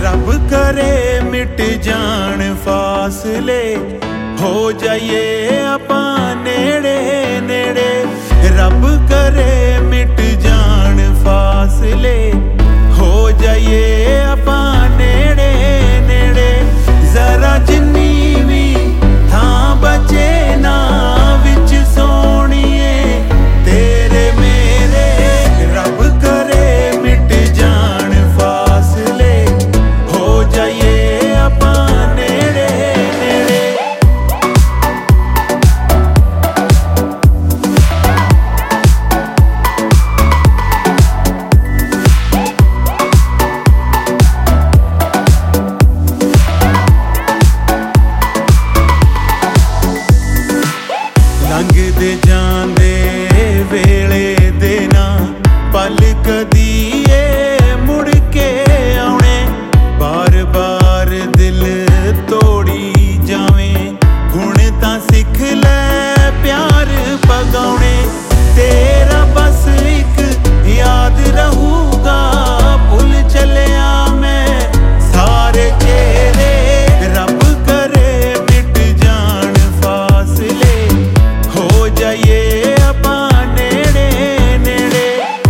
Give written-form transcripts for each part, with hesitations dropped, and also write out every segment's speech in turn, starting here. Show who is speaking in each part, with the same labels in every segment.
Speaker 1: रब करे मिट जान फासले, हो जाइए आपां नेड़े नेड़े। रब करे मिट जान फासले, हो जाइए आपां नेड़े नेड़े। जरा जिन्नी भी थां बचे ना विच सोहणिए तेरे मेरे। रब करे मिट जान फासले, हो जाइए आपां नेड़े नेड़े। लंघदे जांदे वेले दे ना पल कदी ए मुड़ के आउणे। बार बार दिल तोड़ी जावें, हुण तां सिख लै प्यार पगाउणे। तेरा बस एक याद रहूगा, भुल चलिया मैं सारे चेहरे। रब करे मिट जान फासले, हो जाइए आपां नेड़े नेड़े।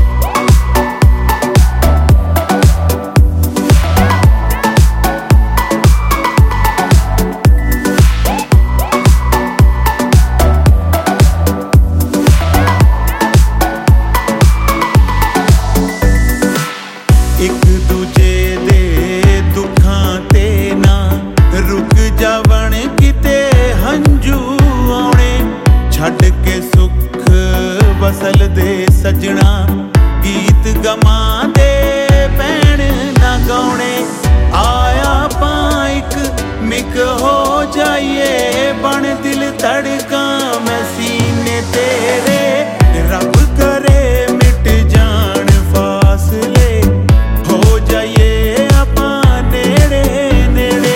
Speaker 1: एक दूजे दे दुखां ते ना रुक जावण किते हंजू आउणे। छड्ड के सुख वसल दे सजना, गीत गमां दे पैण ना गाउणे। आया पाइक मिक हो जाइए बन दिल धड़का मैं सीने तेरे। रब करे मिट जान फासले, हो जाइए आपां नेड़े नेड़े।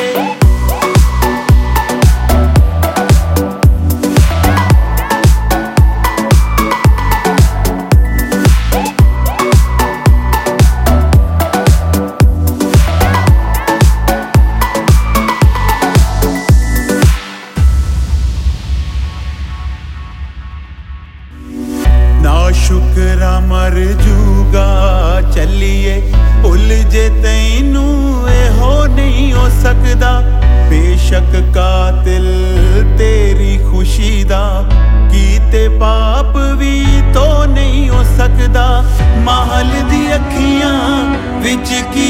Speaker 1: ना शुकरा मर जूगा चलिए, भुल जे तैनू हो नहीं हो सकदा। बेशक कातिल तेरी खुशी दा, कीते पाप भी तो नहीं हो सकदा। महल दी अखियां विच की